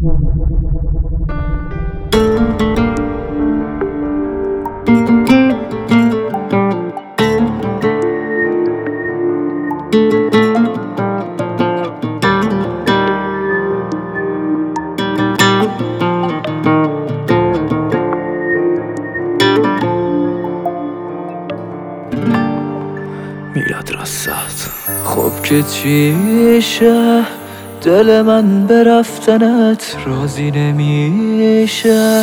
میاد راست. خب که چیشه دل من به رفتنت راضی نمیشه.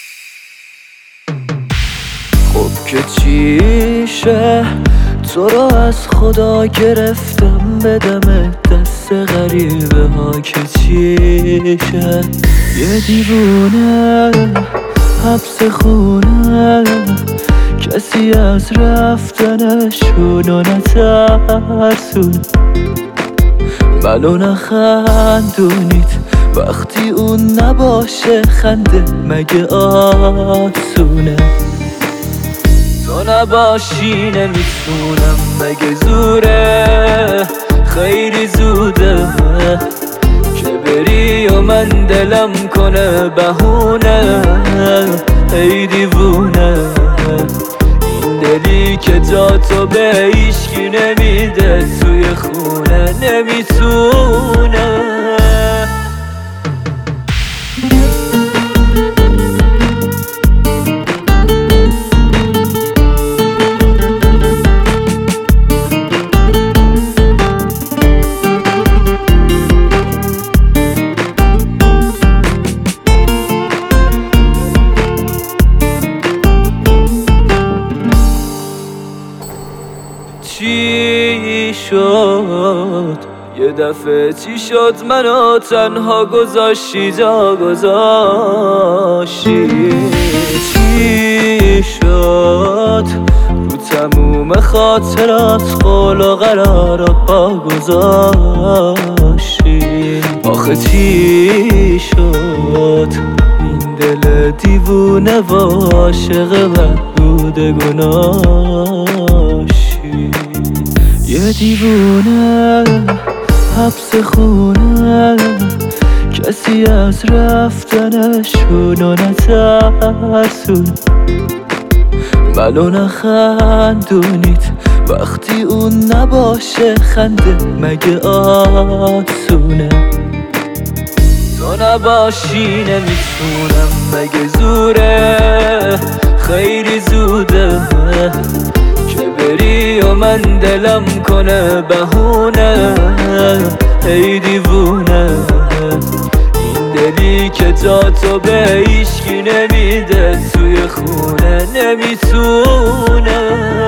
خب که چیشه تو را از خدا گرفتم بدم دست غریبه ها. که چیشه یه دیوونه حبس خونه کسی از رفتنشونو نترسون. منو نخندونید وقتی اون نباشه خنده مگه آسونه. تو نباشی نمیتونم مگه زوره خیلی زوده که بری و من دلم کنه بهونه. ای دیوونه این دلی که جا تو به هیچکی نمیده توی خونه نمیتونه. چی شد یه دفعه چی شد منو تنها گذاشتی جا گذاشتی. چی شد رو تموم خاطرات قول و قرار پا گذاشتی. آخه چی شد این دل دیوونه و عاشق بد بوده گناهی. یه دیوونه حبس خونه کسی از رفتنشونو نترسون. منو نخندونید وقتی اون نباشه خنده مگه آسونه. تو نباشی نمیتونم مگه زوره خیلی زوده که بری و من دلم کنه بهونه. ای دیوونه این دلی که جا تو به هیچکی نمیده توی خونه نمیتونه.